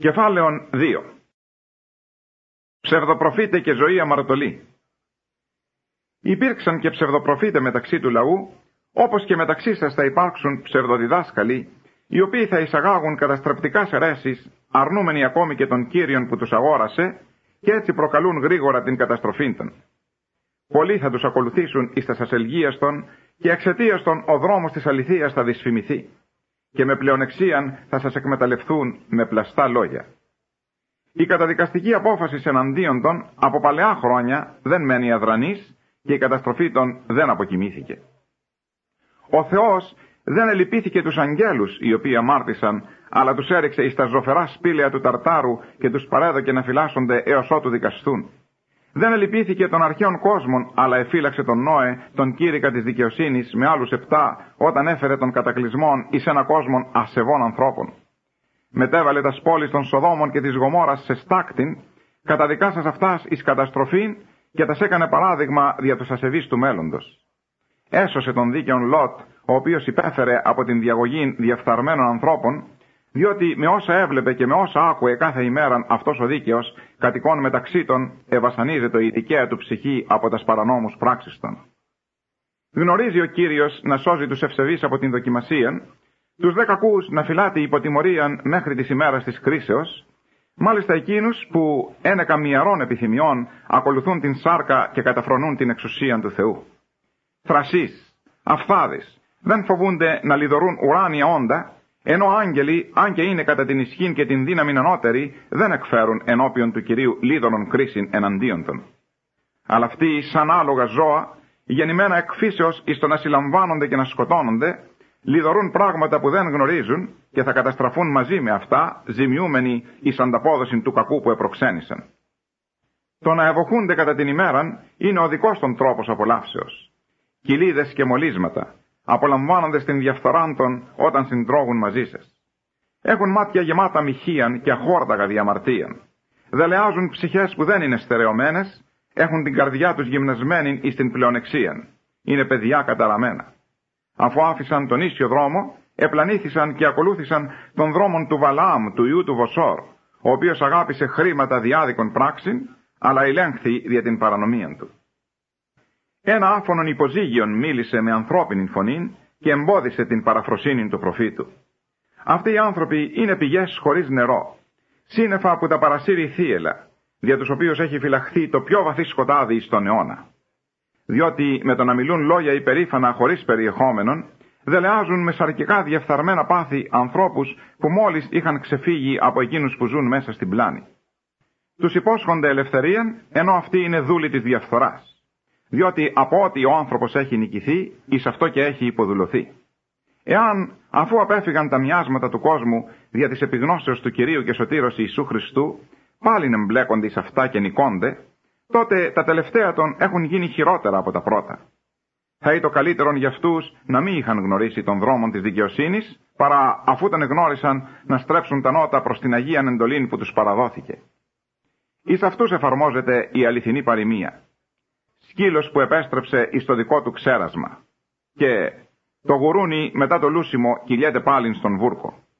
Κεφάλαιον 2. Ψευδοπροφήτε και ζωή αμαρτωλή. Υπήρξαν και ψευδοπροφήτε μεταξύ του λαού, όπως και μεταξύ σας θα υπάρξουν ψευδοδιδάσκαλοι, οι οποίοι θα εισαγάγουν καταστρεπτικά αιρέσεις, αρνούμενοι ακόμη και τον Κύριον που τους αγόρασε, και έτσι προκαλούν γρήγορα την καταστροφή των. Πολλοί θα τους ακολουθήσουν εις τας ασελγίας των, και εξαιτίας των ο δρόμος της αληθείας θα δυσφημιθεί, και με πλεονεξίαν θα σας εκμεταλλευθούν με πλαστά λόγια. Η καταδικαστική απόφαση εναντίον των από παλαιά χρόνια δεν μένει αδρανής, και η καταστροφή των δεν αποκοιμήθηκε. Ο Θεός δεν ελυπήθηκε τους αγγέλους οι οποίοι αμάρτησαν, αλλά τους έριξε εις τα ζωφερά σπήλαια του Ταρτάρου και τους παρέδωκε να φυλάσσονται έως ότου δικαστούν. Δεν ελυπήθηκε των αρχαίων κόσμων, αλλά εφύλαξε τον Νόε, τον κήρυκα της δικαιοσύνης, με άλλους 7, όταν έφερε τον κατακλυσμόν εις ένα κόσμο ασεβών ανθρώπων. Μετέβαλε τας πόλεις των Σοδόμων και της Γομόρας σε στάκτην, καταδικάσας αυτάς εις καταστροφήν, και τας έκανε παράδειγμα δια τους ασεβείς του μέλλοντος. Έσωσε τον δίκαιον Λότ, ο οποίος υπέφερε από την διαγωγή διαφθαρμένων ανθρώπων, διότι με όσα έβλεπε και με όσα άκουε κάθε ημέραν αυτός ο δίκαιος, κατοικών μεταξύ των, ευασανίζεται η δικαία του ψυχή από τας παρανόμους πράξεις των. Γνωρίζει ο Κύριος να σώζει τους ευσεβείς από την δοκιμασία, τους δε κακούς να φυλάτει υπό τιμωρίαν μέχρι της ημέρας της κρίσεως, μάλιστα εκείνους που ένεκα μυαρών επιθυμιών ακολουθούν την σάρκα και καταφρονούν την εξουσία του Θεού. Θρασείς, αφθάδες, δεν φοβούνται να λιδωρούν ουράνια όντα, ενώ άγγελοι, αν και είναι κατά την ισχύν και την δύναμη ανώτερη, δεν εκφέρουν ενώπιον του Κυρίου λίδωρον κρίσιν εναντίον των. Αλλά αυτοί, σαν άλογα ζώα, γεννημένα εκ φύσεως εις το να συλλαμβάνονται και να σκοτώνονται, λιδωρούν πράγματα που δεν γνωρίζουν και θα καταστραφούν μαζί με αυτά, ζημιούμενοι εις ανταπόδοση του κακού που επροξένησαν. Το να ευοχούνται κατά την ημέραν είναι ο δικός των τρόπος απολαύσεως. Κοιλίδες και μολύσματα, απολαμβάνονται την διαφθοράν των όταν συντρώγουν μαζί σας. Έχουν μάτια γεμάτα μοιχείαν και αχόρταγα διαμαρτίαν. Δελεάζουν ψυχές που δεν είναι στερεωμένες, έχουν την καρδιά τους γυμνασμένη εις την πλεονεξίαν. Είναι παιδιά καταραμένα. Αφού άφησαν τον ίσιο δρόμο, επλανήθησαν και ακολούθησαν τον δρόμον του Βαλάμ, του ιού του Βοσόρ, ο οποίος αγάπησε χρήματα διάδικων πράξην, αλλά ελέγχθη δια την παρανομία του. Ένα άφωνον υποζύγιον μίλησε με ανθρώπινη φωνή και εμπόδισε την παραφροσύνη του προφήτου. Αυτοί οι άνθρωποι είναι πηγές χωρίς νερό, σύννεφα που τα παρασύρει θύελα, δια τους οποίους έχει φυλαχθεί το πιο βαθύ σκοτάδι στον αιώνα. Διότι με το να μιλούν λόγια υπερήφανα χωρίς περιεχόμενον, δελεάζουν με σαρκικά διεφθαρμένα πάθη ανθρώπους που μόλις είχαν ξεφύγει από εκείνους που ζουν μέσα στην πλάνη. Τους υπόσχονται ελευθερίαν, ενώ αυτοί είναι δούλοι της διαφθοράς. Διότι από ό,τι ο άνθρωπος έχει νικηθεί, εις αυτό και έχει υποδουλωθεί. Εάν, αφού απέφυγαν τα μοιάσματα του κόσμου δια της επιγνώσεως του Κυρίου και Σωτήρος Ιησού Χριστού, πάλιν εμπλέκονται εις αυτά και νικώνται, τότε τα τελευταία των έχουν γίνει χειρότερα από τα πρώτα. Θα ήταν καλύτερον για αυτούς να μην είχαν γνωρίσει τον δρόμο της δικαιοσύνης, παρά αφού τον εγνώρισαν να στρέψουν τα νότα προς την Αγία εντολήν που τους παραδόθηκε. Εις αυτούς εφαρμόζεται η αληθινή παροιμία. Σκύλος που επέστρεψε εις το δικό του ξέρασμα, και το γουρούνι μετά το λούσιμο κυλιέται πάλιν στον βούρκο.